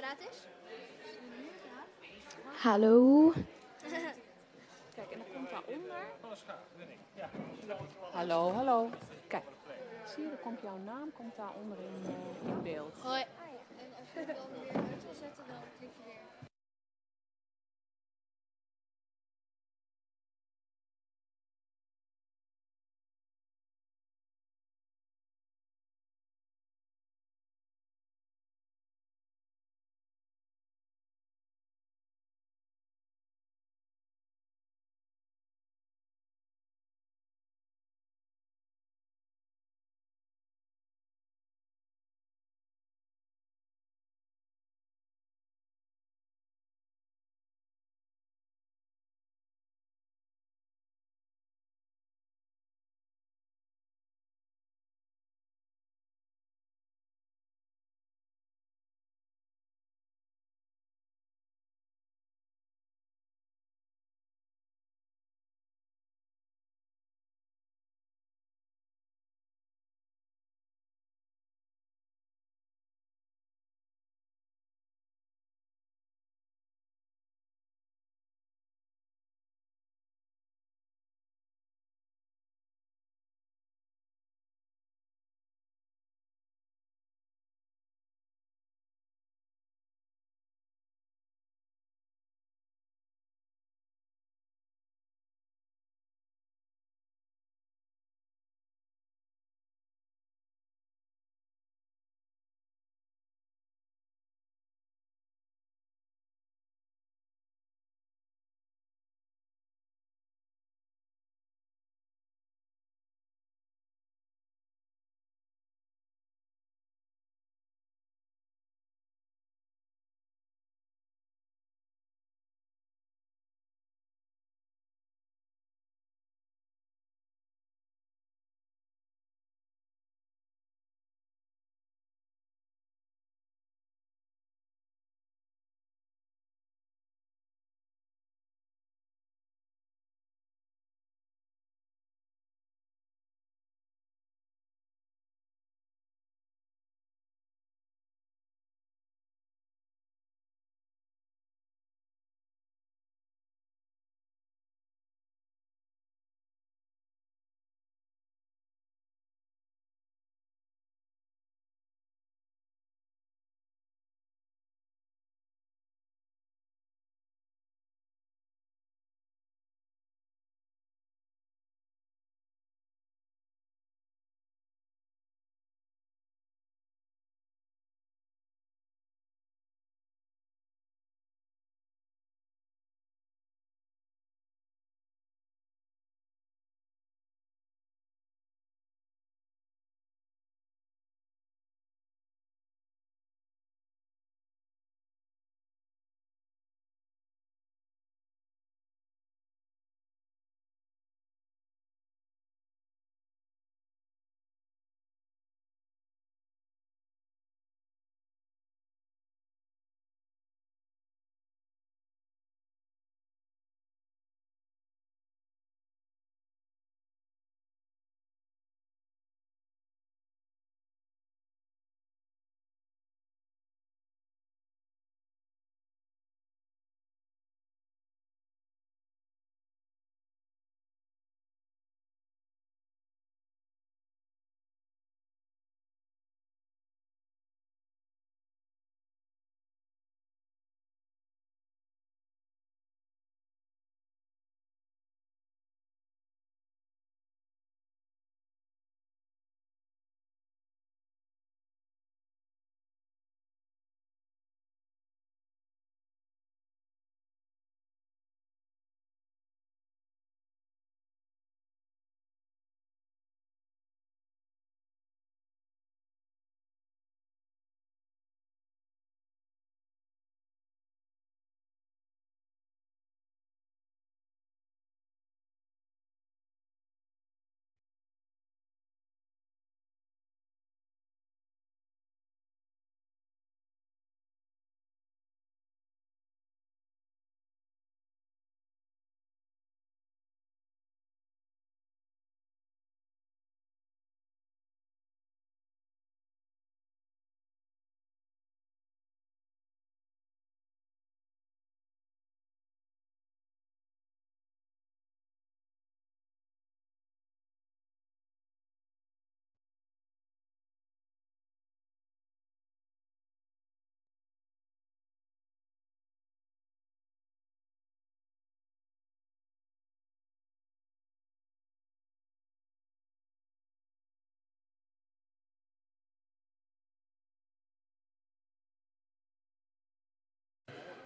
straat is? Hallo. Kijk, en dan komt daaronder. Hallo, hallo. Kijk, zie je, dan komt jouw naam daaronder in beeld. Hoi. En als je het dan weer uit wil zetten, dan klik je weer.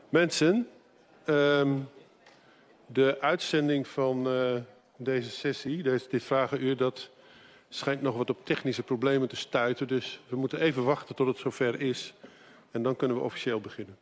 Mensen, de uitzending van deze sessie, dit vragenuur, dat schijnt nog wat op technische problemen te stuiten. Dus we moeten even wachten tot het zover is. En dan kunnen we officieel beginnen.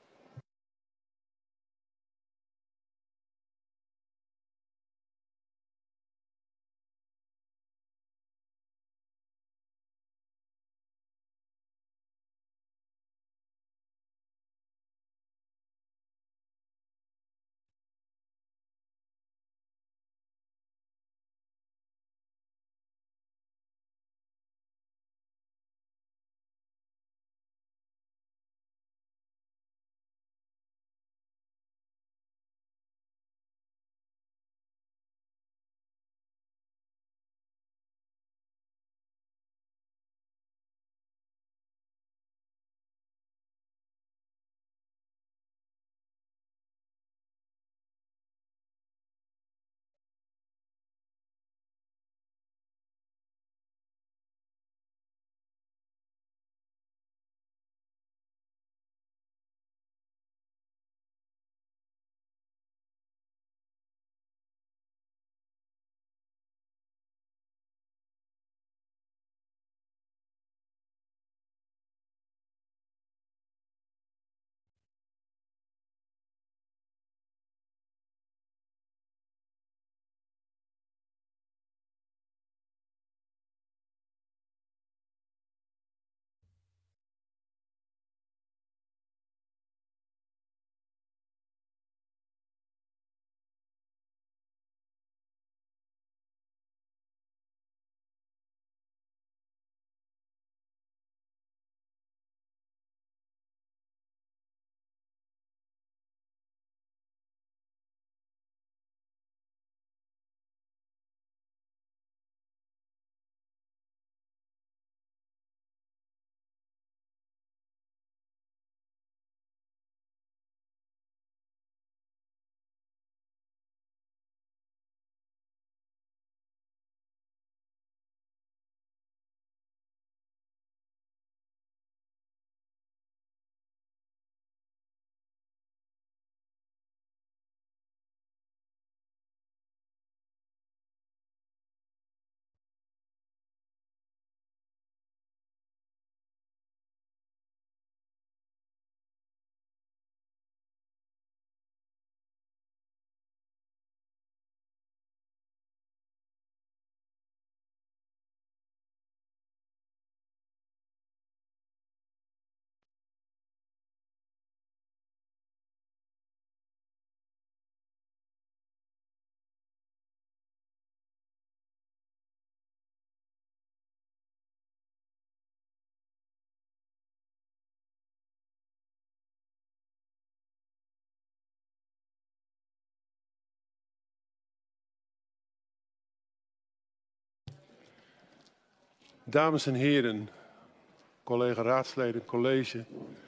Dames en heren, collega raadsleden, college,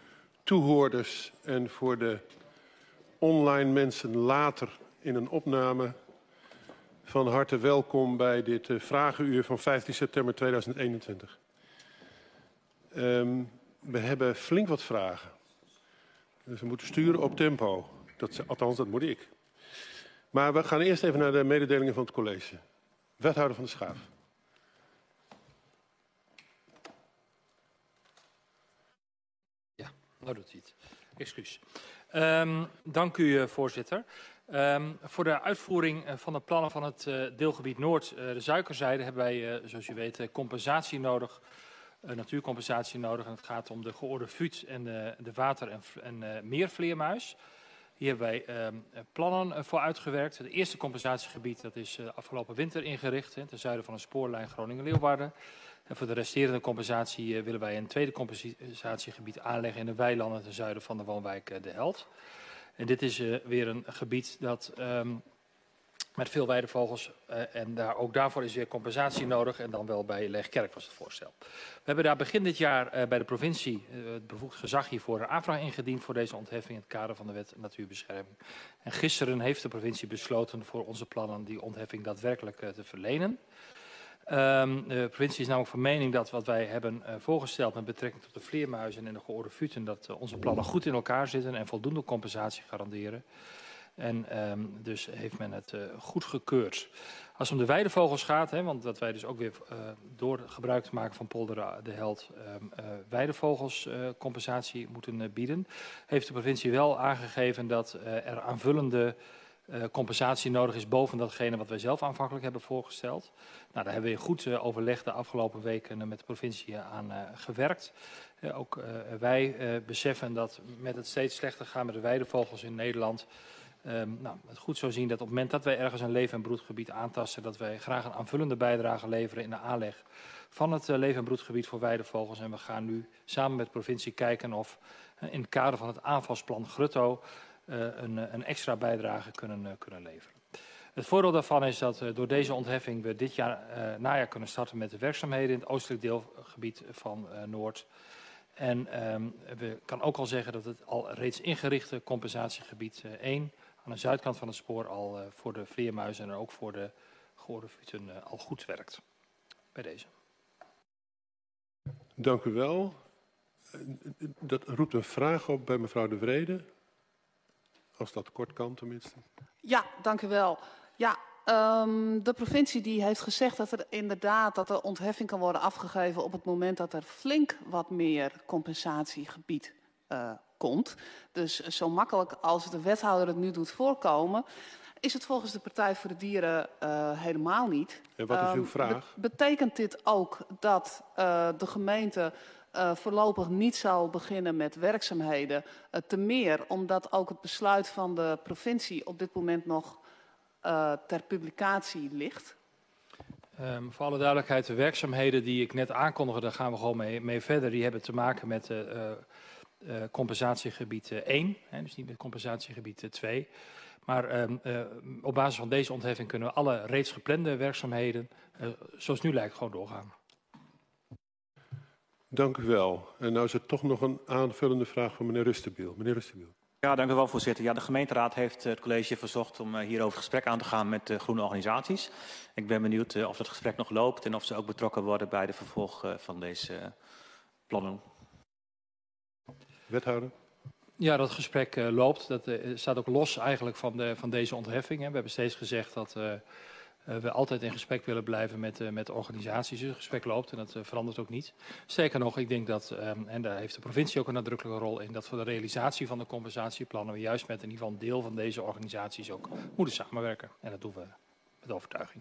toehoorders en voor de online mensen later in een opname, van harte welkom bij dit vragenuur van 15 september 2021. We hebben flink wat vragen. Dus we moeten sturen op tempo. Althans, dat moet ik. Maar we gaan eerst even naar de mededelingen van het college. Wethouder van der Schaaf. Nou doet hij het. Excuus. Dank u, voorzitter. Voor de uitvoering van de plannen van het deelgebied Noord, de Suikerzijde, hebben wij, zoals u weet, compensatie nodig. Natuurcompensatie nodig. En het gaat om de geoorde vuut en de water- en meervleermuis. Hier hebben wij plannen voor uitgewerkt. Het eerste compensatiegebied dat is afgelopen winter ingericht, ten zuiden van de spoorlijn Groningen-Leeuwarden. En voor de resterende compensatie willen wij een tweede compensatiegebied aanleggen in de weilanden ten zuiden van de woonwijk De Held. En dit is weer een gebied dat met veel weidevogels en ook daarvoor is weer compensatie nodig en dan wel bij Leegkerk was het voorstel. We hebben daar begin dit jaar bij de provincie het bevoegd gezag hiervoor een aanvraag ingediend voor deze ontheffing in het kader van de wet natuurbescherming. En gisteren heeft de provincie besloten voor onze plannen die ontheffing daadwerkelijk te verlenen. De provincie is namelijk van mening dat wat wij hebben voorgesteld met betrekking tot de vleermuizen en de geoorde futen, dat onze plannen goed in elkaar zitten en voldoende compensatie garanderen. En dus heeft men het goed gekeurd. Als het om de weidevogels gaat, want dat wij dus ook weer door gebruik te maken van polder de Held weidevogels compensatie moeten bieden, heeft de provincie wel aangegeven dat er aanvullende compensatie nodig is boven datgene wat wij zelf aanvankelijk hebben voorgesteld. Nou, daar hebben we in goed overleg de afgelopen weken met de provincie aan gewerkt. Ook wij beseffen dat met het steeds slechter gaan met de weidevogels in Nederland, het goed zou zien dat op het moment dat wij ergens een leef- en broedgebied aantasten, dat wij graag een aanvullende bijdrage leveren in de aanleg van het leef- en broedgebied voor weidevogels. En we gaan nu samen met de provincie kijken of in het kader van het aanvalsplan Grutto een extra bijdrage kunnen leveren. Het voordeel daarvan is dat door deze ontheffing we dit najaar kunnen starten met de werkzaamheden in het oostelijk deelgebied van Noord. En we kan ook al zeggen dat het al reeds ingerichte compensatiegebied 1 aan de zuidkant van het spoor al voor de vleermuizen en ook voor de geoorde futen al goed werkt. Bij deze. Dank u wel. Dat roept een vraag op bij mevrouw De Vrede. Als dat kort kan tenminste. Ja, dank u wel. Ja, de provincie die heeft gezegd dat er inderdaad dat de ontheffing kan worden afgegeven op het moment dat er flink wat meer compensatiegebied komt. Dus zo makkelijk als de wethouder het nu doet voorkomen, is het volgens de Partij voor de Dieren helemaal niet. En wat is uw vraag? Betekent dit ook dat de gemeente voorlopig niet zal beginnen met werkzaamheden? Te meer omdat ook het besluit van de provincie op dit moment nog ter publicatie ligt? Voor alle duidelijkheid, de werkzaamheden die ik net aankondigde, daar gaan we gewoon mee verder. Die hebben te maken met compensatiegebied 1, dus niet met compensatiegebied 2. Maar op basis van deze ontheffing kunnen we alle reeds geplande werkzaamheden, zoals het nu lijkt, gewoon doorgaan. Dank u wel. En nou is er toch nog een aanvullende vraag van meneer Rustenbiel. Meneer Rustenbiel. Ja, dank u wel, voorzitter. Ja, de gemeenteraad heeft het college verzocht om hierover gesprek aan te gaan met de groene organisaties. Ik ben benieuwd of dat gesprek nog loopt en of ze ook betrokken worden bij de vervolg van deze plannen. Wethouder. Ja, dat gesprek loopt. Dat staat ook los eigenlijk van deze ontheffing. We hebben steeds gezegd dat we altijd in gesprek willen blijven met de organisaties. Dus het gesprek loopt en dat verandert ook niet. Sterker nog, ik denk dat, en daar heeft de provincie ook een nadrukkelijke rol in, dat voor de realisatie van de compensatieplannen we juist met in ieder geval een deel van deze organisaties ook moeten samenwerken. En dat doen we met overtuiging.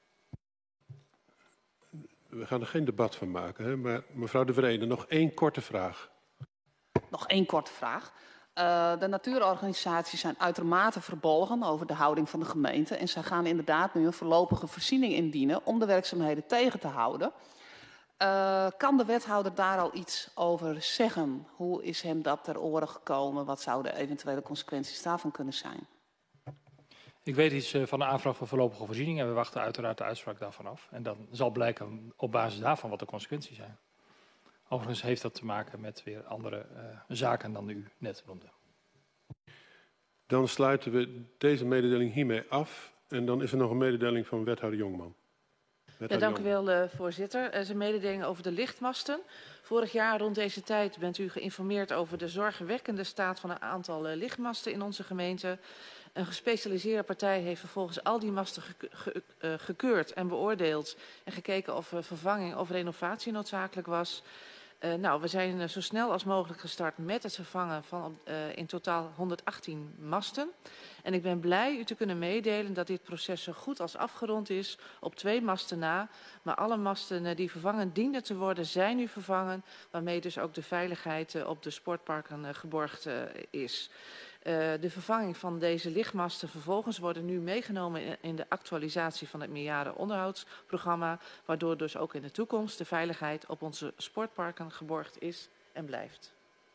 We gaan er geen debat van maken, hè? Maar mevrouw De Vrede, nog één korte vraag. Nog één korte vraag. De natuurorganisaties zijn uitermate verbolgen over de houding van de gemeente. En zij gaan inderdaad nu een voorlopige voorziening indienen om de werkzaamheden tegen te houden. Kan de wethouder daar al iets over zeggen? Hoe is hem dat ter oren gekomen? Wat zouden eventuele consequenties daarvan kunnen zijn? Ik weet iets van de aanvraag van voorlopige voorziening en we wachten uiteraard de uitspraak daarvan af. En dan zal blijken op basis daarvan wat de consequenties zijn. Overigens heeft dat te maken met weer andere zaken dan u net noemde. Dan sluiten we deze mededeling hiermee af. En dan is er nog een mededeling van wethouder Jongman. Ja, dank u wel, voorzitter. Er is een mededeling over de lichtmasten. Vorig jaar rond deze tijd bent u geïnformeerd over de zorgwekkende staat van een aantal lichtmasten in onze gemeente. Een gespecialiseerde partij heeft vervolgens al die masten gekeurd en beoordeeld en gekeken of vervanging of renovatie noodzakelijk was. We zijn zo snel als mogelijk gestart met het vervangen van in totaal 118 masten. En ik ben blij u te kunnen meedelen dat dit proces zo goed als afgerond is op 2 masten na. Maar alle masten die vervangen dienen te worden, zijn nu vervangen. Waarmee dus ook de veiligheid op de sportparken geborgd is. De vervanging van deze lichtmasten vervolgens worden nu meegenomen in de actualisatie van het meerjaren onderhoudsprogramma. Waardoor dus ook in de toekomst de veiligheid op onze sportparken geborgd is en blijft.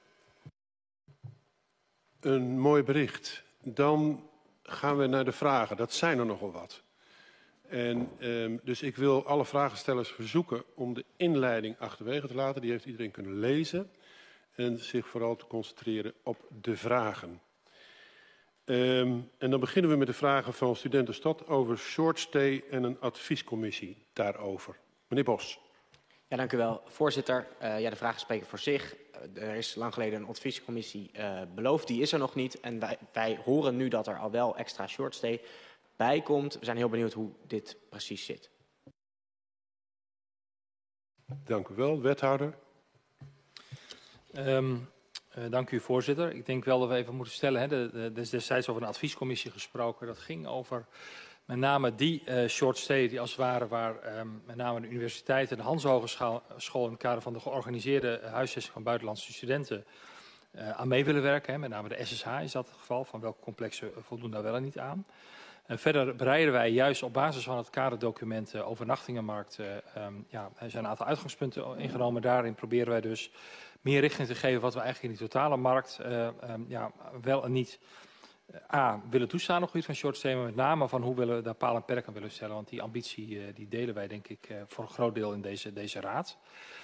Een mooi bericht. Dan gaan we naar de vragen. Dat zijn er nogal wat. En dus ik wil alle vragenstellers verzoeken om de inleiding achterwege te laten. Die heeft iedereen kunnen lezen. En zich vooral te concentreren op de vragen. En dan beginnen we met de vragen van Studentenstad over shortstay en een adviescommissie daarover. Meneer Bos. Ja, dank u wel. Voorzitter, de vragen spreken voor zich. Er is lang geleden een adviescommissie beloofd. Die is er nog niet. En wij horen nu dat er al wel extra shortstay bij komt. We zijn heel benieuwd hoe dit precies zit. Dank u wel. Wethouder. Dank u, voorzitter. Ik denk wel dat we even moeten stellen, er is destijds over een adviescommissie gesproken. Dat ging over met name die shortstay die als het ware waar met name de universiteit en de Hans Hogeschool in het kader van de georganiseerde huisvesting van buitenlandse studenten aan mee willen werken. Hè. Met name de SSH is dat het geval, van welke complexen voldoen daar wel en niet aan. Verder bereiden wij juist op basis van het kaderdocument overnachtingenmarkt. Er zijn een aantal uitgangspunten ingenomen. Daarin proberen wij dus meer richting te geven wat we eigenlijk in die totale markt wel en niet willen toestaan op het gebied van shortstay, maar met name van hoe willen we daar paal en perk aan willen stellen. Want die ambitie die delen wij denk ik voor een groot deel in deze raad.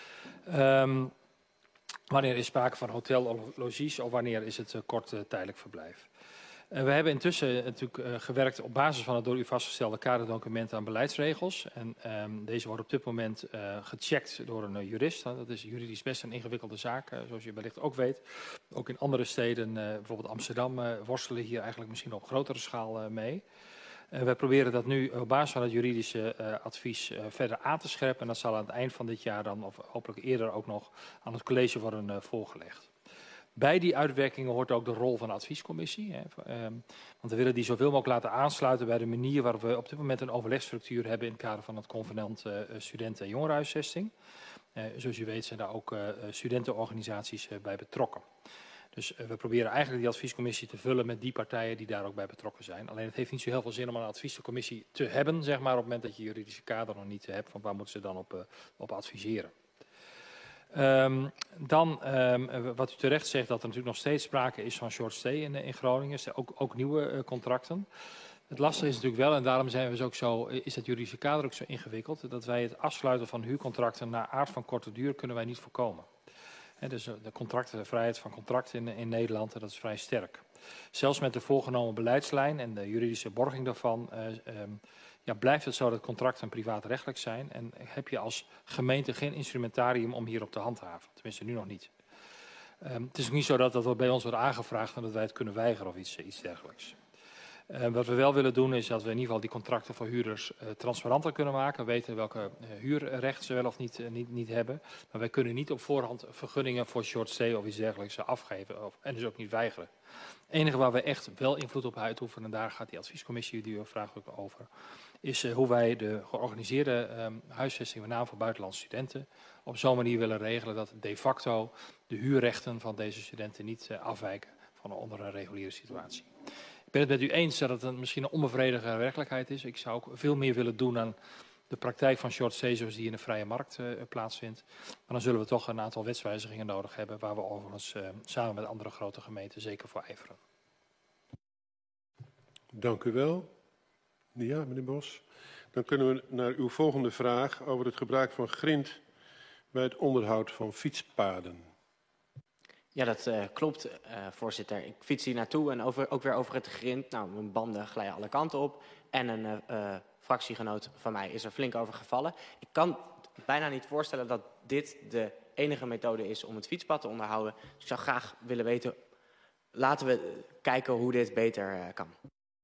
Wanneer is sprake van hotel of logies of wanneer is het kort tijdelijk verblijf? We hebben intussen natuurlijk gewerkt op basis van het door u vastgestelde kaderdocument aan beleidsregels. En deze wordt op dit moment gecheckt door een jurist. Dat is juridisch best een ingewikkelde zaak, zoals u wellicht ook weet. Ook in andere steden, bijvoorbeeld Amsterdam, worstelen hier eigenlijk misschien op grotere schaal mee. Wij proberen dat nu op basis van het juridische advies verder aan te scherpen. En dat zal aan het eind van dit jaar dan, of hopelijk eerder ook nog, aan het college worden voorgelegd. Bij die uitwerkingen hoort ook de rol van de adviescommissie. Want we willen die zoveel mogelijk laten aansluiten bij de manier waarop we op dit moment een overlegstructuur hebben in het kader van het convenant studenten- en jongerenhuisvesting. Zoals u weet zijn daar ook studentenorganisaties bij betrokken. Dus we proberen eigenlijk die adviescommissie te vullen met die partijen die daar ook bij betrokken zijn. Alleen het heeft niet zo heel veel zin om een adviescommissie te hebben, zeg maar, op het moment dat je juridische kader nog niet hebt. Van waar moeten ze dan op adviseren? Wat u terecht zegt, dat er natuurlijk nog steeds sprake is van short stay in Groningen. Ook nieuwe contracten. Het lastige is natuurlijk wel, en daarom zijn we dus ook zo, is het juridische kader ook zo ingewikkeld, dat wij het afsluiten van huurcontracten naar aard van korte duur kunnen wij niet voorkomen. Dus de vrijheid van contracten in Nederland, dat is vrij sterk. Zelfs met de voorgenomen beleidslijn en de juridische borging daarvan blijft het zo dat contracten privaatrechtelijk zijn. En heb je als gemeente geen instrumentarium om hierop te handhaven. Tenminste, nu nog niet. Het is ook niet zo dat dat bij ons wordt aangevraagd en dat wij het kunnen weigeren of iets dergelijks. Wat we wel willen doen is dat we in ieder geval die contracten voor huurders transparanter kunnen maken. We weten welke huurrechten ze wel of niet hebben. Maar wij kunnen niet op voorhand vergunningen voor short stay of iets dergelijks afgeven. En dus ook niet weigeren. Het enige waar we echt wel invloed op uitoefenen, en daar gaat die adviescommissie die u vraagt ook over, is hoe wij de georganiseerde huisvesting, met name voor buitenlandse studenten, op zo'n manier willen regelen dat de facto de huurrechten van deze studenten niet afwijken van onder een reguliere situatie. Ik ben het met u eens dat het misschien een onbevredigende werkelijkheid is. Ik zou ook veel meer willen doen aan de praktijk van short stay zoals die in de vrije markt plaatsvindt. Maar dan zullen we toch een aantal wetswijzigingen nodig hebben, waar we overigens samen met andere grote gemeenten zeker voor ijveren. Dank u wel. Ja, meneer Bos. Dan kunnen we naar uw volgende vraag over het gebruik van grind bij het onderhoud van fietspaden. Ja, dat klopt, voorzitter. Ik fiets hier naartoe en ook weer over het grind. Nou, mijn banden glijden alle kanten op. En een fractiegenoot van mij is er flink over gevallen. Ik kan bijna niet voorstellen dat dit de enige methode is om het fietspad te onderhouden. Dus ik zou graag willen weten, laten we kijken hoe dit beter kan.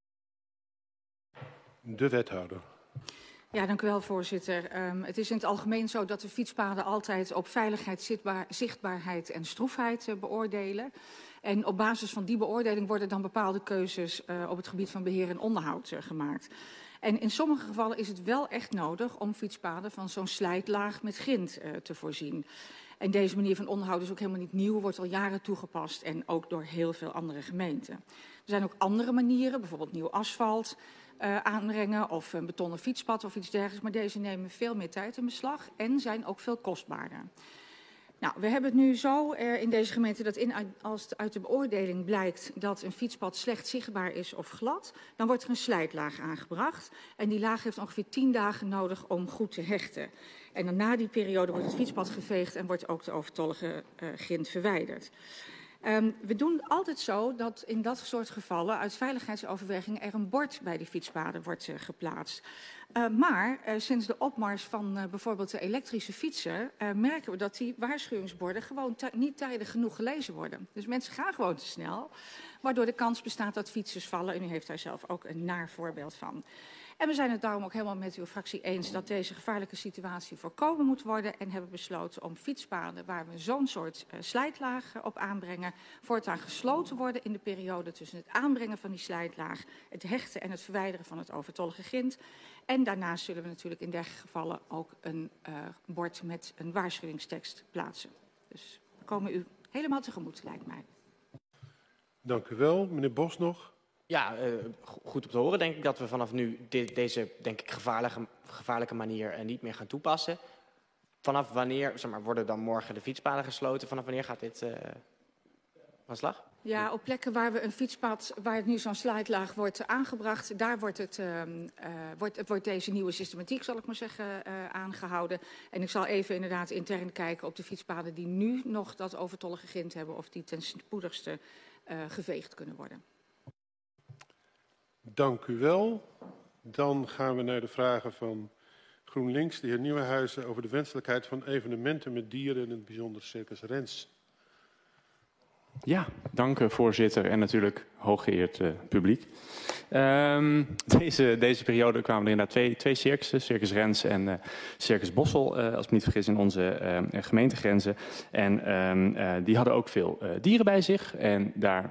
De wethouder. Ja, dank u wel, voorzitter. Het is in het algemeen zo dat de fietspaden altijd op veiligheid, zichtbaarheid en stroefheid beoordelen. En op basis van die beoordeling worden dan bepaalde keuzes op het gebied van beheer en onderhoud gemaakt. En in sommige gevallen is het wel echt nodig om fietspaden van zo'n slijtlaag met grind te voorzien. En deze manier van onderhoud is ook helemaal niet nieuw, wordt al jaren toegepast en ook door heel veel andere gemeenten. Er zijn ook andere manieren, bijvoorbeeld nieuw asfalt aanbrengen of een betonnen fietspad of iets dergelijks. Maar deze nemen veel meer tijd in beslag en zijn ook veel kostbaarder. Nou, we hebben het nu zo in deze gemeente dat als het uit de beoordeling blijkt dat een fietspad slecht zichtbaar is of glad, dan wordt er een slijtlaag aangebracht. En die laag heeft ongeveer 10 dagen nodig om goed te hechten. En dan na die periode wordt het fietspad geveegd en wordt ook de overtollige grind verwijderd. We doen altijd zo dat in dat soort gevallen uit veiligheidsoverwegingen er een bord bij die fietspaden wordt geplaatst. Maar sinds de opmars van bijvoorbeeld de elektrische fietsen merken we dat die waarschuwingsborden gewoon niet tijdig genoeg gelezen worden. Dus mensen gaan gewoon te snel, waardoor de kans bestaat dat fietsers vallen. En u heeft daar zelf ook een naar voorbeeld van. En we zijn het daarom ook helemaal met uw fractie eens dat deze gevaarlijke situatie voorkomen moet worden. En hebben besloten om fietspaden waar we zo'n soort slijtlaag op aanbrengen, voortaan gesloten worden in de periode tussen het aanbrengen van die slijtlaag, het hechten en het verwijderen van het overtollige grind. En daarnaast zullen we natuurlijk in dergelijke gevallen ook een bord met een waarschuwingstekst plaatsen. Dus we komen u helemaal tegemoet, lijkt mij. Dank u wel. Meneer Bos nog. Ja, goed om te horen denk ik dat we vanaf nu deze denk ik, gevaarlijke manier niet meer gaan toepassen. Vanaf wanneer, zeg maar, worden dan morgen de fietspaden gesloten? Vanaf wanneer gaat dit van slag? Ja, op plekken waar we een fietspad, waar het nu zo'n slijtlaag wordt aangebracht, daar wordt deze nieuwe systematiek, zal ik maar zeggen, aangehouden. En ik zal even inderdaad intern kijken op de fietspaden die nu nog dat overtollige grind hebben, of die ten spoedigste geveegd kunnen worden. Dank u wel. Dan gaan we naar de vragen van GroenLinks, de heer Nieuwenhuizen, over de wenselijkheid van evenementen met dieren, in het bijzonder Circus Rens. Ja, dank voorzitter en natuurlijk hooggeëerd publiek. Deze periode kwamen er inderdaad twee circussen, Circus Rens en Circus Bossel, als ik me niet vergis, in onze gemeentegrenzen. En die hadden ook veel dieren bij zich. En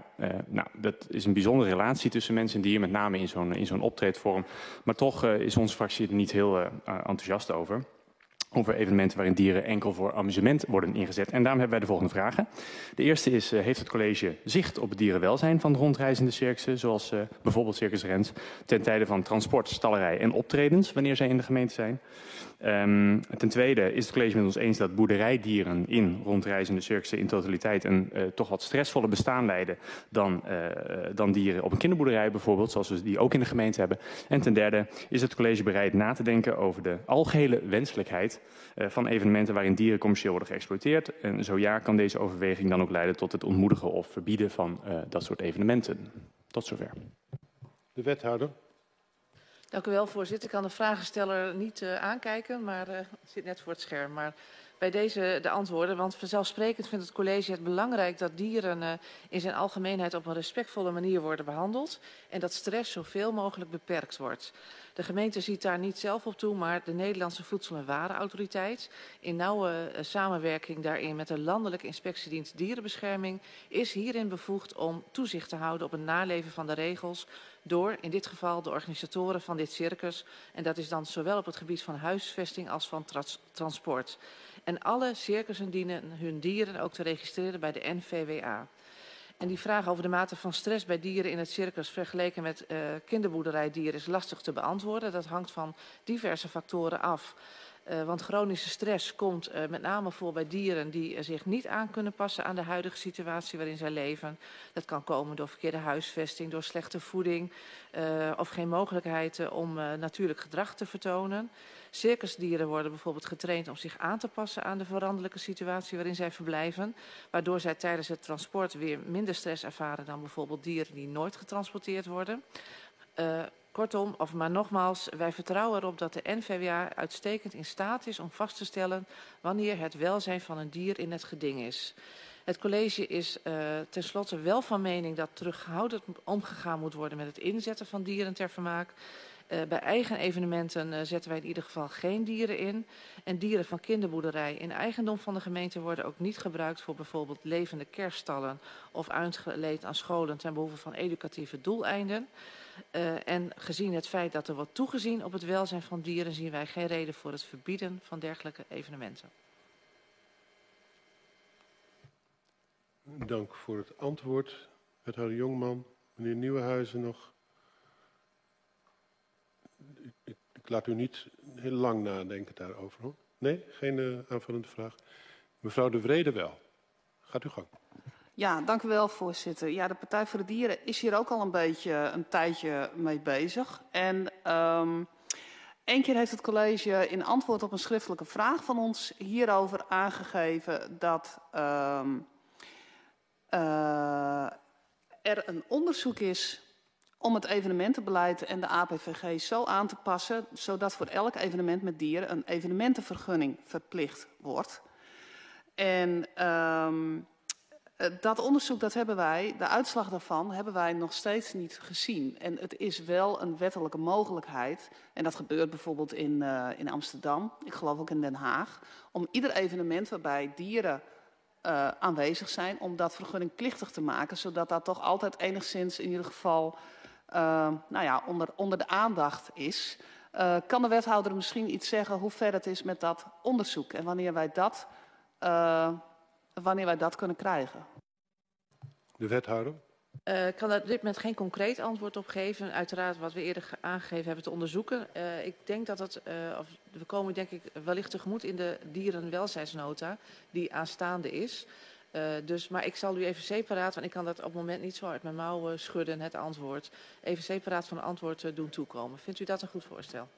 dat is een bijzondere relatie tussen mens en dier, met name in zo'n optreedvorm. Maar toch is onze fractie er niet heel enthousiast over evenementen waarin dieren enkel voor amusement worden ingezet. En daarom hebben wij de volgende vragen. De eerste is, heeft het college zicht op het dierenwelzijn van de rondreizende circussen, zoals bijvoorbeeld Circus Rens, ten tijde van transport, stallerij en optredens, wanneer zij in de gemeente zijn? Ten tweede is het college met ons eens dat boerderijdieren in rondreizende circussen in totaliteit een toch wat stressvolle bestaan leiden dan dieren op een kinderboerderij bijvoorbeeld, zoals we die ook in de gemeente hebben. En ten derde is het college bereid na te denken over de algehele wenselijkheid van evenementen waarin dieren commercieel worden geëxploiteerd. En zo ja, kan deze overweging dan ook leiden tot het ontmoedigen of verbieden van dat soort evenementen. Tot zover. De wethouder. Dank u wel, voorzitter. Ik kan de vragensteller niet aankijken, maar zit net voor het scherm. Maar bij deze de antwoorden, want vanzelfsprekend vindt het college het belangrijk dat dieren in zijn algemeenheid op een respectvolle manier worden behandeld en dat stress zoveel mogelijk beperkt wordt. De gemeente ziet daar niet zelf op toe, maar de Nederlandse Voedsel- en Warenautoriteit, in nauwe samenwerking daarin met de Landelijke Inspectiedienst Dierenbescherming, is hierin bevoegd om toezicht te houden op het naleven van de regels door, in dit geval, de organisatoren van dit circus. En dat is dan zowel op het gebied van huisvesting als van transport. En alle circussen dienen hun dieren ook te registreren bij de NVWA. En die vraag over de mate van stress bij dieren in het circus vergeleken met kinderboerderijdieren is lastig te beantwoorden. Dat hangt van diverse factoren af. Want chronische stress komt met name voor bij dieren die zich niet aan kunnen passen aan de huidige situatie waarin zij leven. Dat kan komen door verkeerde huisvesting, door slechte voeding of geen mogelijkheid om natuurlijk gedrag te vertonen. Circusdieren worden bijvoorbeeld getraind om zich aan te passen aan de veranderlijke situatie waarin zij verblijven, waardoor zij tijdens het transport weer minder stress ervaren dan bijvoorbeeld dieren die nooit getransporteerd worden. Kortom, maar nogmaals, wij vertrouwen erop dat de NVWA uitstekend in staat is om vast te stellen wanneer het welzijn van een dier in het geding is. Het college is tenslotte wel van mening dat terughoudend omgegaan moet worden met het inzetten van dieren ter vermaak. Bij eigen evenementen zetten wij in ieder geval geen dieren in. En dieren van kinderboerderij in eigendom van de gemeente worden ook niet gebruikt voor bijvoorbeeld levende kerststallen of uitgeleend aan scholen ten behoeve van educatieve doeleinden. En gezien het feit dat er wordt toegezien op het welzijn van dieren, zien wij geen reden voor het verbieden van dergelijke evenementen. Dank voor het antwoord. Wethouder Jongman, meneer Nieuwenhuizen nog. Ik laat u niet heel lang nadenken daarover, hoor. Nee, geen aanvullende vraag. Mevrouw De Vrede wel. Gaat uw gang. Ja, dank u wel, voorzitter. Ja, de Partij voor de Dieren is hier ook al een tijdje mee bezig. En één keer heeft het college in antwoord op een schriftelijke vraag van ons hierover aangegeven dat er een onderzoek is om het evenementenbeleid en de APVG zo aan te passen, zodat voor elk evenement met dieren een evenementenvergunning verplicht wordt. En dat onderzoek, dat hebben wij, de uitslag daarvan, hebben wij nog steeds niet gezien. En het is wel een wettelijke mogelijkheid, en dat gebeurt bijvoorbeeld in Amsterdam, ik geloof ook in Den Haag, om ieder evenement waarbij dieren aanwezig zijn, om dat vergunningplichtig te maken, zodat dat toch altijd enigszins in ieder geval onder de aandacht is. Kan de wethouder misschien iets zeggen hoe ver het is met dat onderzoek en wanneer wij dat kunnen krijgen? De wethouder. Ik kan daar op dit moment geen concreet antwoord op geven. Uiteraard wat we eerder aangegeven hebben te onderzoeken. Ik denk dat we komen denk ik wellicht tegemoet in de dierenwelzijnsnota die aanstaande is. Maar ik zal u even separaat, want ik kan dat op het moment niet zo uit mijn mouw schudden, het antwoord. Even separaat van een antwoord doen toekomen. Vindt u dat een goed voorstel?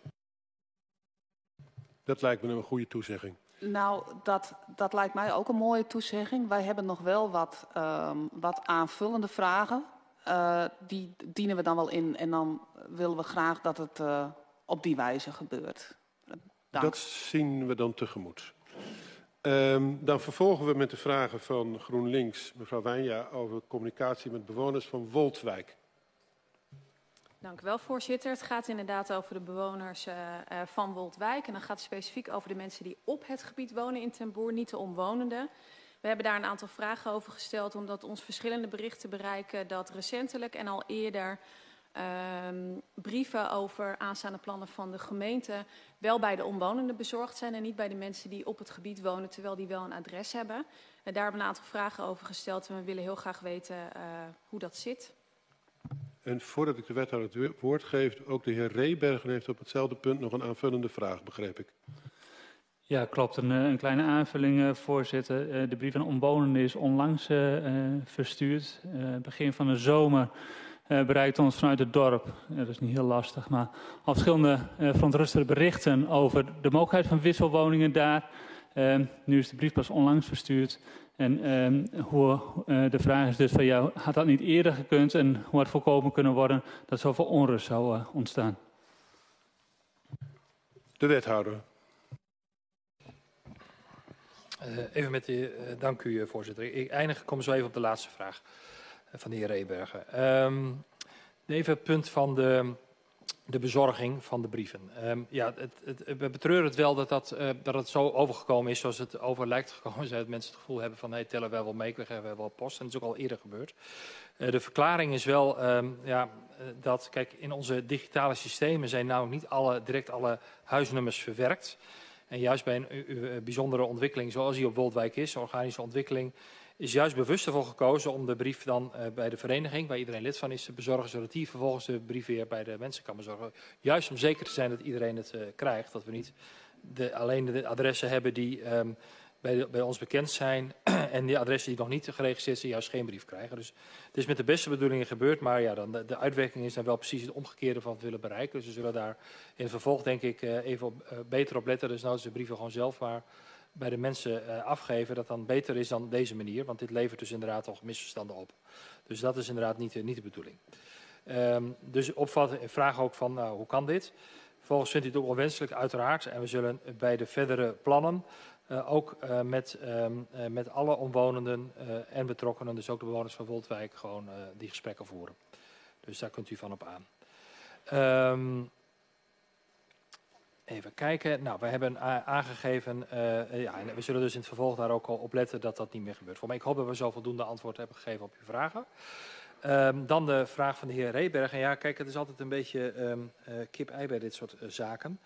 Dat lijkt me een goede toezegging. Nou, dat lijkt mij ook een mooie toezegging. Wij hebben nog wel wat aanvullende vragen. Die dienen we dan wel in en dan willen we graag dat het op die wijze gebeurt. Dank. Dat zien we dan tegemoet. Dan vervolgen we met de vragen van GroenLinks, mevrouw Wijnja, over communicatie met bewoners van Woldwijk. Dank u wel, voorzitter. Het gaat inderdaad over de bewoners van Woldwijk. En dan gaat het specifiek over de mensen die op het gebied wonen in Ten Boer, niet de omwonenden. We hebben daar een aantal vragen over gesteld, omdat ons verschillende berichten bereiken dat recentelijk en al eerder brieven over aanstaande plannen van de gemeente wel bij de omwonenden bezorgd zijn en niet bij de mensen die op het gebied wonen, terwijl die wel een adres hebben. Daar hebben we een aantal vragen over gesteld en we willen heel graag weten hoe dat zit. En voordat ik de wethouder het woord geef, ook de heer Rebergen heeft op hetzelfde punt nog een aanvullende vraag, begreep ik. Ja, klopt. Een kleine aanvulling, voorzitter. De brief aan omwonenden is onlangs verstuurd. Begin van de zomer bereikt ons vanuit het dorp, dat is niet heel lastig, maar al verschillende verontrustende berichten over de mogelijkheid van wisselwoningen daar. Nu is de brief pas onlangs verstuurd. En de vraag is dus van jou, had dat niet eerder gekund en hoe had voorkomen kunnen worden dat zoveel onrust zou ontstaan? De wethouder. Even met de, dank u voorzitter. Ik kom zo even op de laatste vraag van de heer Rebergen. Even het punt van de bezorging van de brieven. We betreuren het wel dat het zo overgekomen is zoals het over lijkt gekomen is. Dat mensen het gevoel hebben van hey, tellen wij wel mee, we geven wel post. En dat is ook al eerder gebeurd. De verklaring is wel dat, kijk, in onze digitale systemen zijn nou niet direct alle huisnummers verwerkt. En juist bij een bijzondere ontwikkeling zoals die op Woldwijk is, organische ontwikkeling, is juist bewust ervoor gekozen om de brief dan bij de vereniging, waar iedereen lid van is, te bezorgen, zodat die vervolgens de brief weer bij de mensen kan bezorgen. Juist om zeker te zijn dat iedereen het krijgt, dat we niet alleen de adressen hebben die bij ons bekend zijn en die adressen die nog niet geregistreerd zijn, juist geen brief krijgen. Dus het is met de beste bedoelingen gebeurd, maar ja, dan de uitwerking is dan wel precies het omgekeerde van wat we willen bereiken. Dus we zullen daar in het vervolg denk ik even beter op letten. Dus nou is de brieven gewoon zelf maar bij de mensen afgeven, dat dan beter is dan deze manier. Want dit levert dus inderdaad toch misverstanden op. Dus dat is inderdaad niet de bedoeling. Dus vraag ook van, nou, hoe kan dit? Vervolgens vindt u het ook onwenselijk, uiteraard. En we zullen bij de verdere plannen ook met alle omwonenden en betrokkenen, dus ook de bewoners van Woldwijk, gewoon die gesprekken voeren. Dus daar kunt u van op aan. Even kijken. Nou, we hebben aangegeven, en we zullen dus in het vervolg daar ook al op letten dat dat niet meer gebeurt. Maar ik hoop dat we zo voldoende antwoord hebben gegeven op uw vragen. Dan de vraag van de heer Rebergen. Ja, kijk, het is altijd een beetje kip-ei bij dit soort zaken.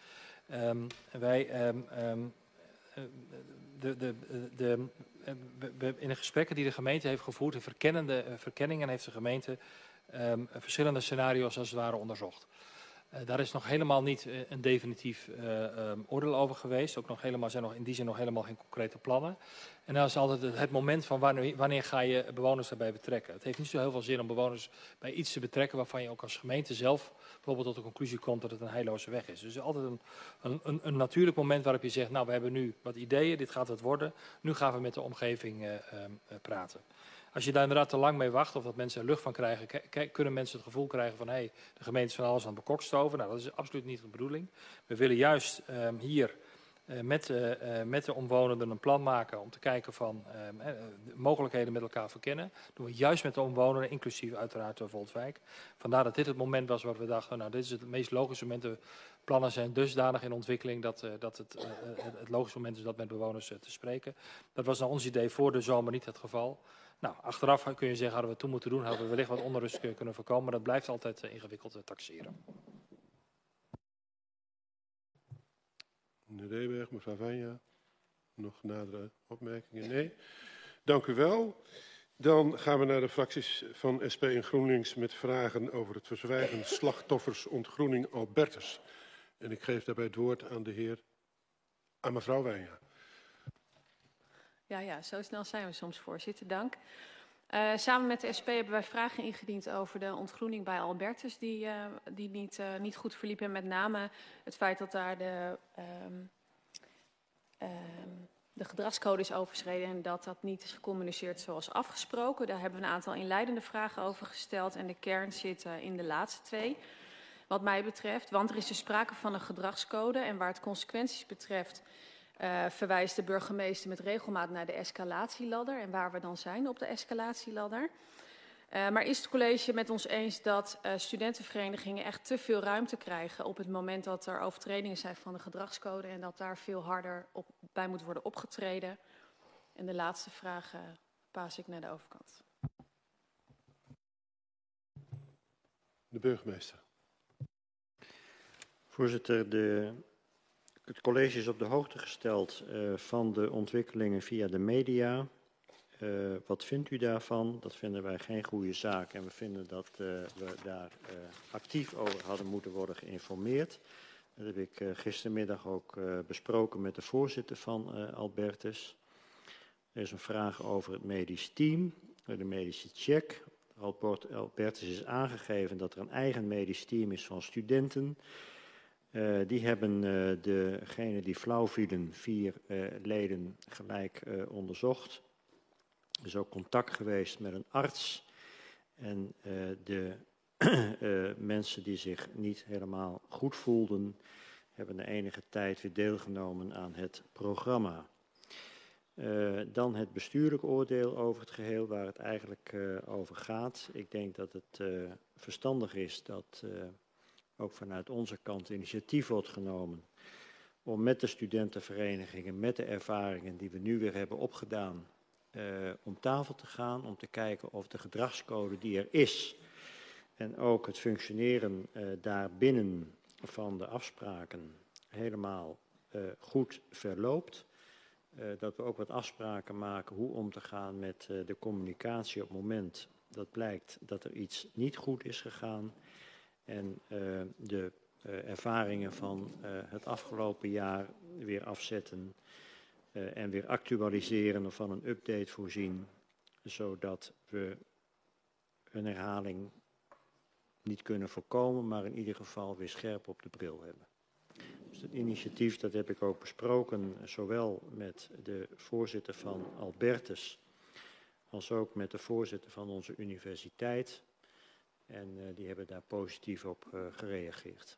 In de gesprekken die de gemeente heeft gevoerd, in verkenningen heeft de gemeente verschillende scenario's als het ware onderzocht. Daar is nog helemaal niet een definitief oordeel over geweest. Ook zijn nog in die zin nog helemaal geen concrete plannen. En dan is altijd het moment van wanneer ga je bewoners daarbij betrekken. Het heeft niet zo heel veel zin om bewoners bij iets te betrekken waarvan je ook als gemeente zelf bijvoorbeeld tot de conclusie komt dat het een heilloze weg is. Dus altijd een natuurlijk moment waarop je zegt, nou we hebben nu wat ideeën, dit gaat het worden. Nu gaan we met de omgeving praten. Als je daar inderdaad te lang mee wacht of dat mensen er lucht van krijgen, kunnen mensen het gevoel krijgen van de gemeente is van alles aan het bekokstoven. Nou, dat is absoluut niet de bedoeling. We willen juist hier met de omwonenden een plan maken om te kijken van de mogelijkheden met elkaar verkennen. Dat doen we juist met de omwonenden, inclusief uiteraard Woldwijk. Vandaar dat dit het moment was waar we dachten, nou dit is het meest logische moment. De plannen zijn dusdanig in ontwikkeling dat het logische moment is dat met bewoners te spreken. Dat was naar ons idee voor de zomer niet het geval. Nou, achteraf kun je zeggen, hadden we het toen moeten doen, hadden we wellicht wat onrust kunnen voorkomen, maar dat blijft altijd ingewikkeld te taxeren. Meneer Reeberg, mevrouw Wijnja, nog nadere opmerkingen? Nee. Dank u wel. Dan gaan we naar de fracties van SP en GroenLinks met vragen over het verzwijgen slachtoffersontgroening Albertus. En ik geef daarbij het woord aan mevrouw Wijnja. Ja, zo snel zijn we soms, voorzitter. Dank. Samen met de SP hebben wij vragen ingediend over de ontgroening bij Albertus, die niet goed verliep. En met name het feit dat daar de gedragscode is overschreden en dat dat niet is gecommuniceerd zoals afgesproken. Daar hebben we een aantal inleidende vragen over gesteld en de kern zit in de laatste twee. Wat mij betreft, want er is dus sprake van een gedragscode en waar het consequenties betreft verwijst de burgemeester met regelmaat naar de escalatieladder en waar we dan zijn op de escalatieladder. Maar is het college met ons eens dat studentenverenigingen echt te veel ruimte krijgen op het moment dat er overtredingen zijn van de gedragscode en dat daar veel harder bij moet worden opgetreden? En de laatste vraag paas ik naar de overkant. De burgemeester. Voorzitter, het college is op de hoogte gesteld van de ontwikkelingen via de media. Wat vindt u daarvan? Dat vinden wij geen goede zaak en we vinden dat we daar actief over hadden moeten worden geïnformeerd. Dat heb ik gistermiddag ook besproken met de voorzitter van Albertus. Er is een vraag over het medisch team, de medische check. Albertus is aangegeven dat er een eigen medisch team is van studenten. Die hebben degene die flauw vielen, 4 leden, gelijk onderzocht. Er is ook contact geweest met een arts. En de mensen die zich niet helemaal goed voelden, hebben na enige tijd weer deelgenomen aan het programma. Dan het bestuurlijk oordeel over het geheel, waar het eigenlijk over gaat. Ik denk dat het verstandig is dat ook vanuit onze kant initiatief wordt genomen om met de studentenverenigingen, met de ervaringen die we nu weer hebben opgedaan, om tafel te gaan, om te kijken of de gedragscode die er is en ook het functioneren daarbinnen van de afspraken helemaal goed verloopt. Dat we ook wat afspraken maken hoe om te gaan met de communicatie op het moment dat blijkt dat er iets niet goed is gegaan. En de ervaringen van het afgelopen jaar weer afzetten en weer actualiseren of van een update voorzien, zodat we een herhaling niet kunnen voorkomen, maar in ieder geval weer scherp op de bril hebben. Dus het initiatief, dat heb ik ook besproken, zowel met de voorzitter van Albertus als ook met de voorzitter van onze universiteit. En die hebben daar positief op gereageerd.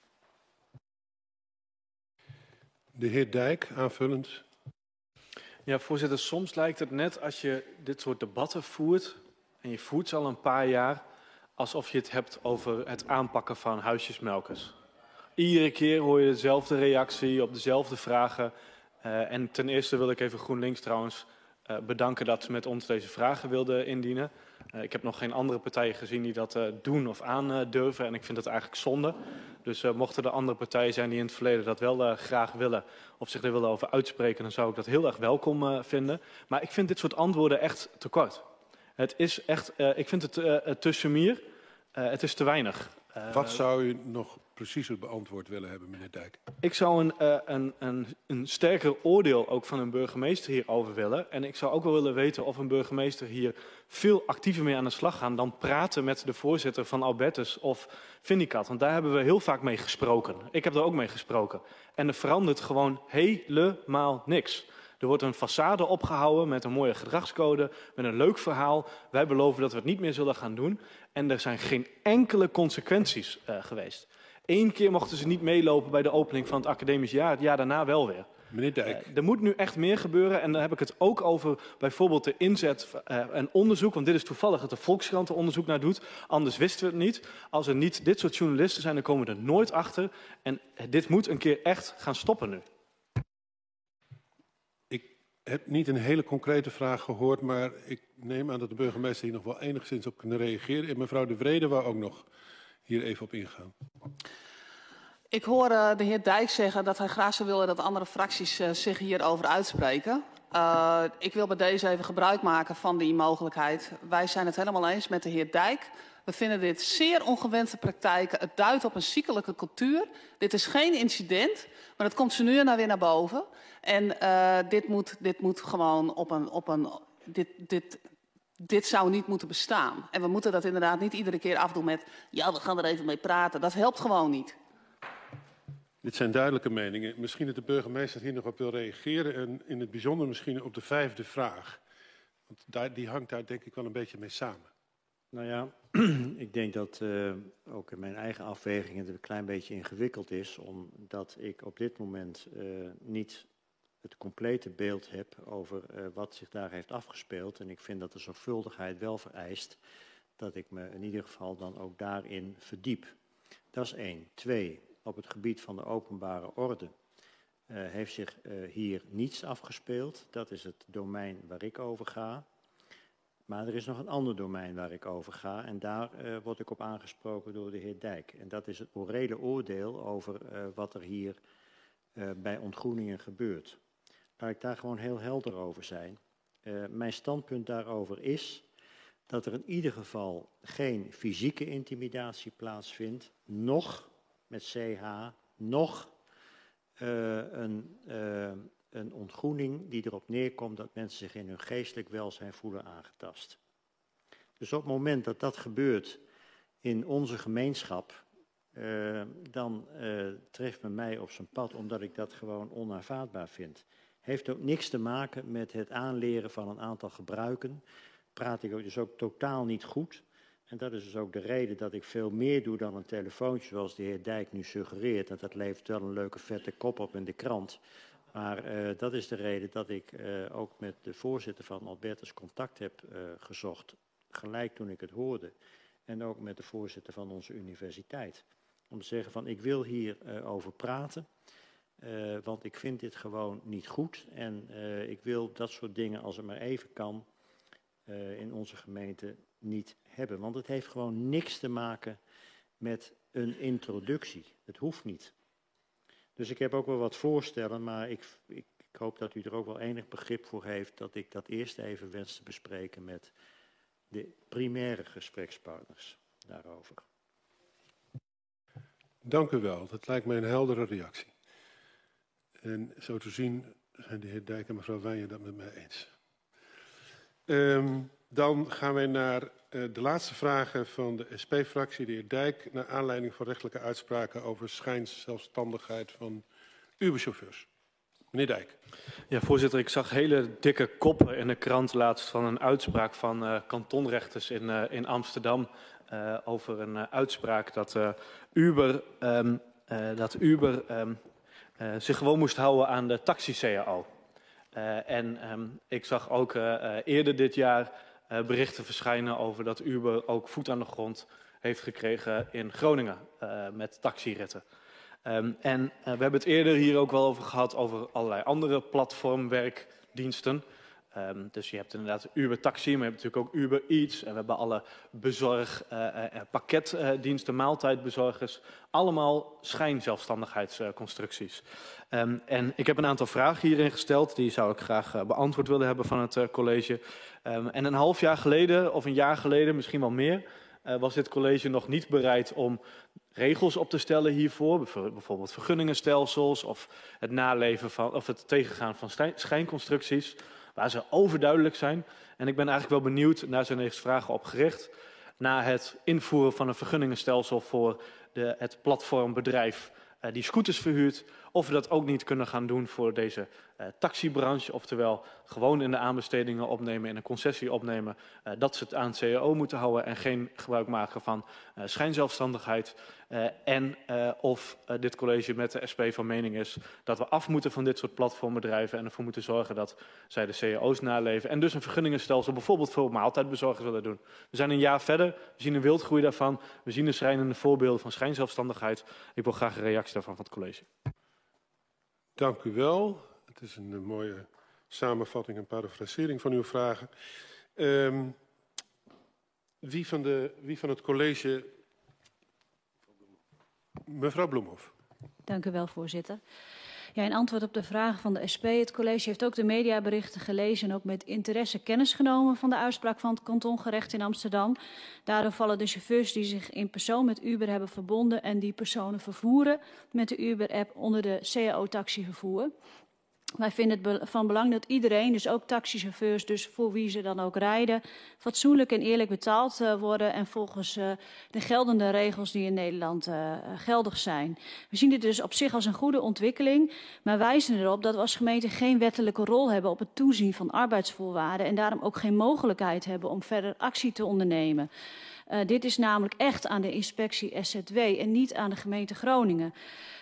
De heer Dijk, aanvullend. Ja, voorzitter, soms lijkt het net als je dit soort debatten voert, en je voert ze al een paar jaar, alsof je het hebt over het aanpakken van huisjesmelkers. Iedere keer hoor je dezelfde reactie op dezelfde vragen. En ten eerste wil ik even GroenLinks trouwens bedanken dat ze met ons deze vragen wilden indienen. Ik heb nog geen andere partijen gezien die dat doen of aandurven en ik vind dat eigenlijk zonde. Dus mochten er andere partijen zijn die in het verleden dat wel graag willen of zich er willen over uitspreken, dan zou ik dat heel erg welkom vinden. Maar ik vind dit soort antwoorden echt te kort. Het is echt, ik vind het te sumier, het is te weinig. Wat zou u nog preciezer beantwoord willen hebben, meneer Dijk? Ik zou een sterker oordeel ook van een burgemeester hierover willen. En ik zou ook wel willen weten of een burgemeester hier veel actiever mee aan de slag gaat dan praten met de voorzitter van Albertus of Vindicat. Want daar hebben we heel vaak mee gesproken. Ik heb daar ook mee gesproken. En er verandert gewoon helemaal niks. Er wordt een façade opgehouden met een mooie gedragscode, met een leuk verhaal. Wij beloven dat we het niet meer zullen gaan doen. En er zijn geen enkele consequenties geweest. 1 keer mochten ze niet meelopen bij de opening van het academisch jaar. Het jaar daarna wel weer. Meneer Dijk. Er moet nu echt meer gebeuren. En dan heb ik het ook over bijvoorbeeld de inzet en onderzoek. Want dit is toevallig dat de Volkskrant er onderzoek naar doet. Anders wisten we het niet. Als er niet dit soort journalisten zijn, dan komen we er nooit achter. En dit moet een keer echt gaan stoppen nu. Ik heb niet een hele concrete vraag gehoord, maar ik neem aan dat de burgemeester hier nog wel enigszins op kan reageren. En mevrouw De Vrede wou ook nog hier even op ingaan. Ik hoor de heer Dijk zeggen dat hij graag zou willen dat andere fracties zich hierover uitspreken. Ik wil bij deze even gebruik maken van die mogelijkheid. Wij zijn het helemaal eens met de heer Dijk. We vinden dit zeer ongewenste praktijken. Het duidt op een ziekelijke cultuur. Dit is geen incident, maar dat komt ze nu weer naar boven. En dit moet gewoon dit zou niet moeten bestaan. En we moeten dat inderdaad niet iedere keer afdoen met, ja, we gaan er even mee praten. Dat helpt gewoon niet. Dit zijn duidelijke meningen. Misschien dat de burgemeester hier nog op wil reageren en in het bijzonder misschien op de 5e vraag. Want die hangt daar denk ik wel een beetje mee samen. Nou ja, ik denk dat ook in mijn eigen afwegingen het een klein beetje ingewikkeld is, omdat ik op dit moment niet het complete beeld heb over wat zich daar heeft afgespeeld. En ik vind dat de zorgvuldigheid wel vereist dat ik me in ieder geval dan ook daarin verdiep. Dat is 1. 2. Op het gebied van de openbare orde heeft zich hier niets afgespeeld. Dat is het domein waar ik over ga. Maar er is nog een ander domein waar ik over ga. En daar word ik op aangesproken door de heer Dijk. En dat is het morele oordeel over wat er hier bij ontgroeningen gebeurt. Laat ik daar gewoon heel helder over zijn. Mijn standpunt daarover is dat er in ieder geval geen fysieke intimidatie plaatsvindt, noch met CH, nog een ontgroening die erop neerkomt dat mensen zich in hun geestelijk welzijn voelen aangetast. Dus op het moment dat dat gebeurt in onze gemeenschap, dan treft men mij op zijn pad omdat ik dat gewoon onaanvaardbaar vind. Heeft ook niks te maken met het aanleren van een aantal gebruiken. Praat ik ook dus ook totaal niet goed. En dat is dus ook de reden dat ik veel meer doe dan een telefoontje zoals de heer Dijk nu suggereert. En dat levert wel een leuke vette kop op in de krant. Maar dat is de reden dat ik ook met de voorzitter van Albertus contact heb gezocht. Gelijk toen ik het hoorde. En ook met de voorzitter van onze universiteit. Om te zeggen van ik wil hier over praten. Want ik vind dit gewoon niet goed. En ik wil dat soort dingen als het maar even kan in onze gemeente niet hebben. Want het heeft gewoon niks te maken met een introductie. Het hoeft niet. Dus ik heb ook wel wat voorstellen, maar ik hoop dat u er ook wel enig begrip voor heeft dat ik dat eerst even wens te bespreken met de primaire gesprekspartners daarover. Dank u wel. Dat lijkt mij een heldere reactie. En zo te zien zijn de heer Dijk en mevrouw Wijnje dat met mij eens. Dan gaan wij naar de laatste vragen van de SP-fractie, de heer Dijk, naar aanleiding van rechtelijke uitspraken over schijnzelfstandigheid van Uberchauffeurs. Meneer Dijk. Ja, voorzitter, ik zag hele dikke koppen in de krant laatst van een uitspraak van kantonrechters in Amsterdam over een uitspraak dat Uber zich gewoon moest houden aan de taxi-CAO. Ik zag ook eerder dit jaar berichten verschijnen over dat Uber ook voet aan de grond heeft gekregen in Groningen met taxiritten. We hebben het eerder hier ook wel over gehad over allerlei andere platformwerkdiensten. Dus je hebt inderdaad Uber Taxi, maar je hebt natuurlijk ook Uber Eats. En we hebben alle pakketdiensten, maaltijdbezorgers. Allemaal schijnzelfstandigheidsconstructies. En ik heb een aantal vragen hierin gesteld. Die zou ik graag beantwoord willen hebben van het college. En een half jaar geleden, of een jaar geleden, misschien wel meer, was dit college nog niet bereid om regels op te stellen hiervoor. Bijvoorbeeld vergunningenstelsels of het naleven van, of het tegengaan van schijnconstructies. Waar ze overduidelijk zijn. En ik ben eigenlijk wel benieuwd, daar zijn eerst vragen op gericht, naar het invoeren van een vergunningenstelsel voor het platformbedrijf die scooters verhuurt, Of we dat ook niet kunnen gaan doen voor deze taxibranche. Oftewel gewoon in de aanbestedingen opnemen, in een concessie opnemen. Dat ze het aan CAO moeten houden en geen gebruik maken van schijnzelfstandigheid. Of dit college met de SP van mening is dat we af moeten van dit soort platformbedrijven en ervoor moeten zorgen dat zij de cao's naleven. En dus een vergunningenstelsel bijvoorbeeld voor maaltijdbezorgers willen doen. We zijn een jaar verder, we zien een wildgroei daarvan. We zien een schrijnende voorbeelden van schijnzelfstandigheid. Ik wil graag een reactie daarvan van het college. Dank u wel. Het is een mooie samenvatting en parafrasering van uw vragen. Wie van het college... Mevrouw Bloemhoff. Dank u wel, voorzitter. Ja, in antwoord op de vragen van de SP, het college heeft ook de mediaberichten gelezen en ook met interesse kennis genomen van de uitspraak van het kantongerecht in Amsterdam. Daardoor vallen de chauffeurs die zich in persoon met Uber hebben verbonden en die personen vervoeren met de Uber-app onder de CAO-taxivervoer. Wij vinden het van belang dat iedereen, dus ook taxichauffeurs, dus voor wie ze dan ook rijden, fatsoenlijk en eerlijk betaald worden en volgens de geldende regels die in Nederland geldig zijn. We zien dit dus op zich als een goede ontwikkeling, maar wijzen erop dat we als gemeente geen wettelijke rol hebben op het toezien van arbeidsvoorwaarden en daarom ook geen mogelijkheid hebben om verder actie te ondernemen. Dit is namelijk echt aan de inspectie SZW en niet aan de gemeente Groningen.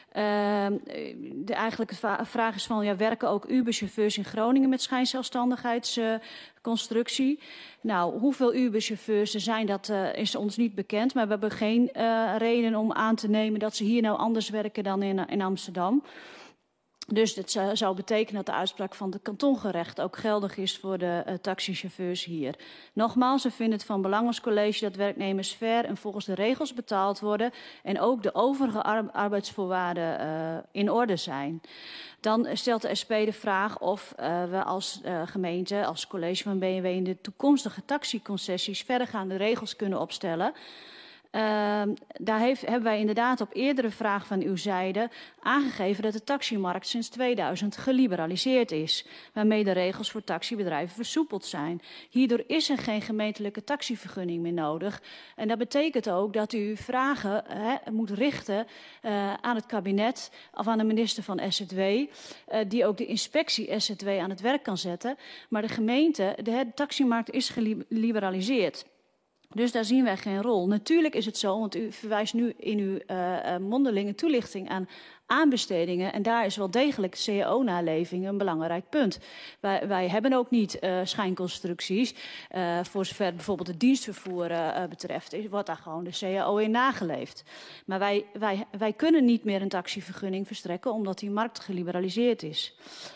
De eigenlijke vraag is van, ja, werken ook Uber-chauffeurs in Groningen met schijnzelfstandigheidsconstructie? Nou, hoeveel Uber-chauffeurs er zijn, dat is ons niet bekend. Maar we hebben geen reden om aan te nemen dat ze hier nou anders werken dan in Amsterdam. Dus dat zou betekenen dat de uitspraak van het kantongerecht ook geldig is voor de taxichauffeurs hier. Nogmaals, we vinden het van belang als college dat werknemers fair en volgens de regels betaald worden en ook de overige arbeidsvoorwaarden in orde zijn. Dan stelt de SP de vraag of we als gemeente, als college van BMW in de toekomstige taxiconcessies verdergaande regels kunnen opstellen. Daar hebben wij inderdaad op eerdere vraag van uw zijde aangegeven dat de taximarkt sinds 2000 geliberaliseerd is, waarmee de regels voor taxibedrijven versoepeld zijn. Hierdoor is er geen gemeentelijke taxivergunning meer nodig. En dat betekent ook dat u vragen moet richten aan het kabinet of aan de minister van SZW, die ook de inspectie SZW aan het werk kan zetten. Maar de gemeente, de taximarkt is geliberaliseerd. Dus daar zien wij geen rol. Natuurlijk is het zo, want u verwijst nu in uw mondelinge toelichting aan aanbestedingen. En daar is wel degelijk CAO-naleving een belangrijk punt. Wij hebben ook niet schijnconstructies. Voor zover bijvoorbeeld het dienstvervoer betreft, wordt daar gewoon de CAO in nageleefd. Maar wij kunnen niet meer een taxivergunning verstrekken, omdat die markt geliberaliseerd is.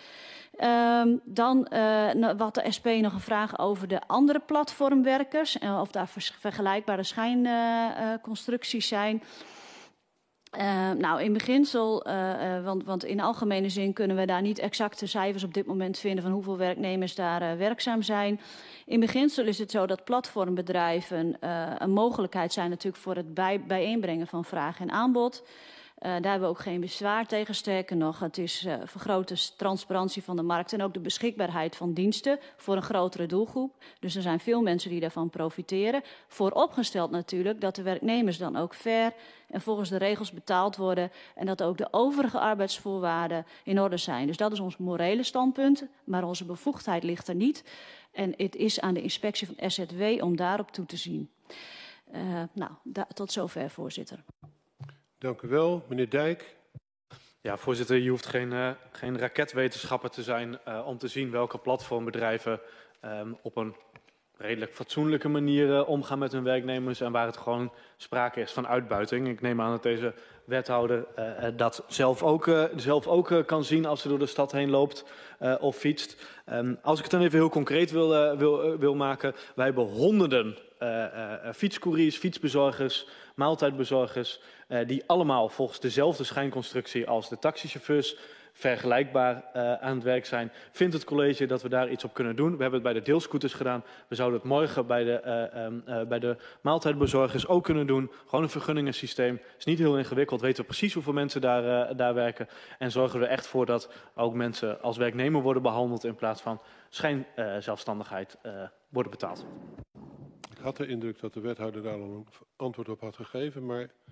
Dan wat de SP nog een vraag over de andere platformwerkers. Of daar vergelijkbare schijnconstructies zijn. Nou, in beginsel, want in algemene zin kunnen we daar niet exacte cijfers op dit moment vinden van hoeveel werknemers daar werkzaam zijn. In beginsel is het zo dat platformbedrijven een mogelijkheid zijn natuurlijk voor het bijeenbrengen van vraag en aanbod. Daar hebben we ook geen bezwaar tegen. Sterker nog, het is vergrote transparantie van de markt en ook de beschikbaarheid van diensten voor een grotere doelgroep. Dus er zijn veel mensen die daarvan profiteren. Vooropgesteld natuurlijk dat de werknemers dan ook fair en volgens de regels betaald worden en dat ook de overige arbeidsvoorwaarden in orde zijn. Dus dat is ons morele standpunt, maar onze bevoegdheid ligt er niet. En het is aan de inspectie van SZW om daarop toe te zien. Tot zover, voorzitter. Dank u wel. Meneer Dijk. Ja, voorzitter, je hoeft geen raketwetenschapper te zijn om te zien welke platformbedrijven op een redelijk fatsoenlijke manier omgaan met hun werknemers en waar het gewoon sprake is van uitbuiting. Ik neem aan dat deze wethouder dat zelf ook kan zien als ze door de stad heen loopt of fietst. Als ik het dan even heel concreet wil maken, wij hebben honderden fietscouriers, fietsbezorgers, maaltijdbezorgers, die allemaal volgens dezelfde schijnconstructie als de taxichauffeurs vergelijkbaar aan het werk zijn. Vindt het college dat we daar iets op kunnen doen? We hebben het bij de deelscooters gedaan. We zouden het morgen bij de maaltijdbezorgers ook kunnen doen. Gewoon een vergunningensysteem. Het is niet heel ingewikkeld. Weten we precies hoeveel mensen daar werken. En zorgen we er echt voor dat ook mensen als werknemer worden behandeld in plaats van schijnzelfstandigheid worden betaald. Ik had de indruk dat de wethouder daar al een antwoord op had gegeven, maar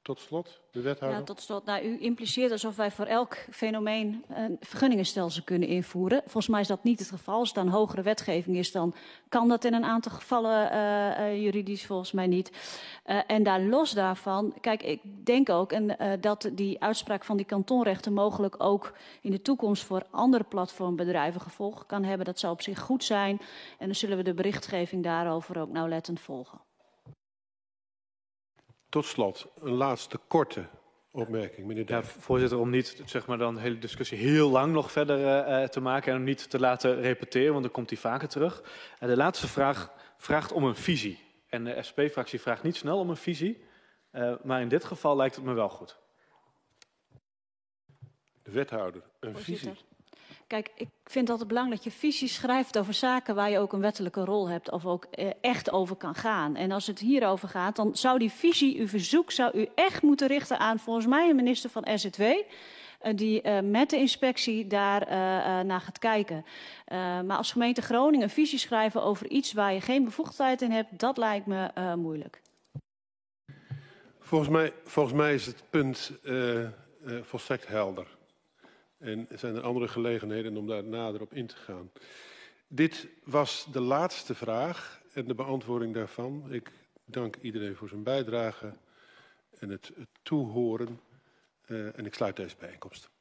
Tot slot, de wethouder. Ja, tot slot. Nou, u impliceert alsof wij voor elk fenomeen een vergunningenstelsel kunnen invoeren. Volgens mij is dat niet het geval. Als het dan hogere wetgeving is, dan kan dat in een aantal gevallen juridisch volgens mij niet. En daar los daarvan, kijk, ik denk ook dat die uitspraak van die kantonrechter mogelijk ook in de toekomst voor andere platformbedrijven gevolgen kan hebben. Dat zou op zich goed zijn. En dan zullen we de berichtgeving daarover ook nauwlettend volgen. Tot slot, een laatste korte opmerking, meneer Dijk. Ja, voorzitter, om niet zeg maar, dan de hele discussie heel lang nog verder te maken en om niet te laten repeteren, want dan komt die vaker terug. De laatste vraag vraagt om een visie. En de SP-fractie vraagt niet snel om een visie, maar in dit geval lijkt het me wel goed. De wethouder, een Voorzitter. visie. Kijk, ik vind het altijd belangrijk dat je visies schrijft over zaken waar je ook een wettelijke rol hebt of ook echt over kan gaan. En als het hierover gaat, dan zou die visie, uw verzoek, zou u echt moeten richten aan volgens mij een minister van SZW. Die met de inspectie daar naar gaat kijken. Maar als gemeente Groningen een visie schrijven over iets waar je geen bevoegdheid in hebt, dat lijkt me moeilijk. Volgens mij is het punt volstrekt helder. En zijn er andere gelegenheden om daar nader op in te gaan. Dit was de laatste vraag en de beantwoording daarvan. Ik dank iedereen voor zijn bijdrage en het toehoren. En ik sluit deze bijeenkomst.